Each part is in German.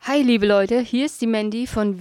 Hi liebe Leute, hier ist die Mandy von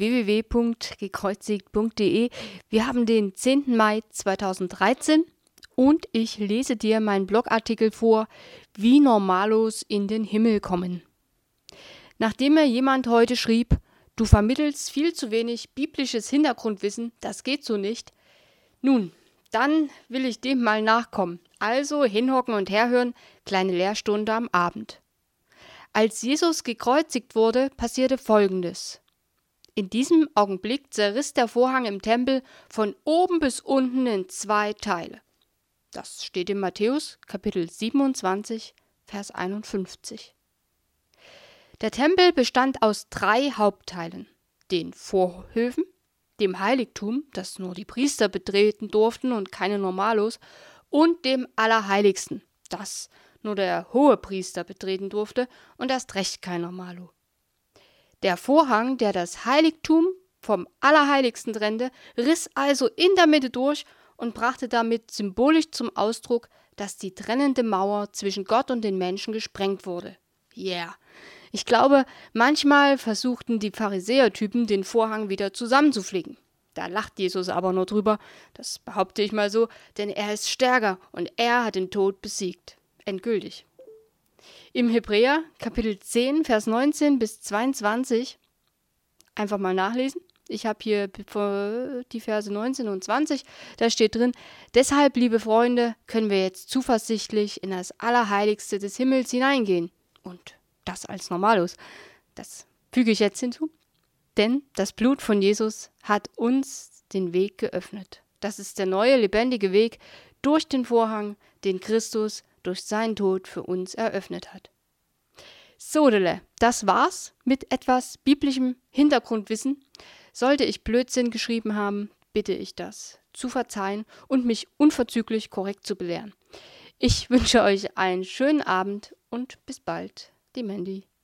www.gekreuzigt.de. Wir haben den 10. Mai 2013 und ich lese dir meinen Blogartikel vor, wie Normalos in den Himmel kommen. Nachdem mir jemand heute schrieb, du vermittelst viel zu wenig biblisches Hintergrundwissen, das geht so nicht. Nun, dann will ich dem mal nachkommen. Also hinhocken und herhören, kleine Lehrstunde am Abend. Als Jesus gekreuzigt wurde, passierte Folgendes. In diesem Augenblick zerriss der Vorhang im Tempel von oben bis unten in 2 Teile. Das steht in Matthäus, Kapitel 27, Vers 51. Der Tempel bestand aus 3 Hauptteilen: den Vorhöfen, dem Heiligtum, das nur die Priester betreten durften und keine Normalos, und dem Allerheiligsten, das nur der Hohepriester betreten durfte und erst recht kein Normalo. Der Vorhang, der das Heiligtum vom Allerheiligsten trennte, riss also in der Mitte durch und brachte damit symbolisch zum Ausdruck, dass die trennende Mauer zwischen Gott und den Menschen gesprengt wurde. Yeah! Ich glaube, manchmal versuchten die Pharisäertypen, den Vorhang wieder zusammenzuflicken. Da lacht Jesus aber nur drüber, das behaupte ich mal so, denn er ist stärker und er hat den Tod besiegt. Endgültig. Im Hebräer, Kapitel 10, Vers 19 bis 22, einfach mal nachlesen. Ich habe hier die Verse 19 und 20, da steht drin: Deshalb, liebe Freunde, können wir jetzt zuversichtlich in das Allerheiligste des Himmels hineingehen. Und das als Normalos. Das füge ich jetzt hinzu. Denn das Blut von Jesus hat uns den Weg geöffnet. Das ist der neue, lebendige Weg durch den Vorhang, den Christus durch seinen Tod für uns eröffnet hat. Sodele, das war's mit etwas biblischem Hintergrundwissen. Sollte ich Blödsinn geschrieben haben, bitte ich das zu verzeihen und mich unverzüglich korrekt zu belehren. Ich wünsche euch einen schönen Abend und bis bald, die Mandy.